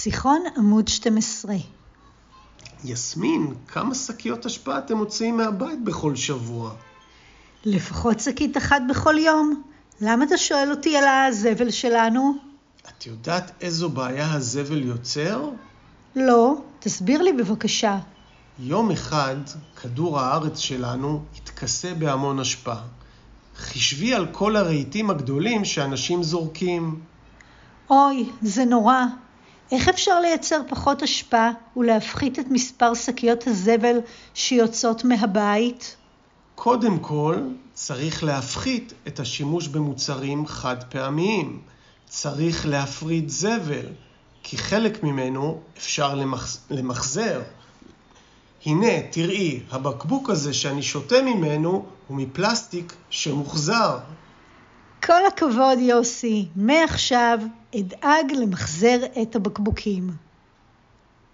שיחון עמוד 12. יסמין, כמה שקיות אשפה אתם מוציאים מהבית בכל שבוע? לפחות שקית אחת בכל יום. למה אתה שואל אותי על הזבל שלנו? את יודעת איזו בעיה הזבל יוצר? לא, תסביר לי בבקשה. יום אחד כדור הארץ שלנו התכסה בהמון אשפה. חשבי על כל הרהיטים הגדולים שאנשים זורקים. אוי, זה נורא. איך אפשר לייצר פחות אשפה ולהפחית את מספר שקיות הזבל שיוצאות מהבית? קודם כל, צריך להפחית את השימוש במוצרים חד פעמיים. צריך להפריד זבל, כי חלק ממנו אפשר למחזר. הנה, תראי, הבקבוק הזה שאני שותה ממנו הוא מפלסטיק שמוחזר. כל הכבוד יוסי, מעכשיו אדאג למחזר את הבקבוקים.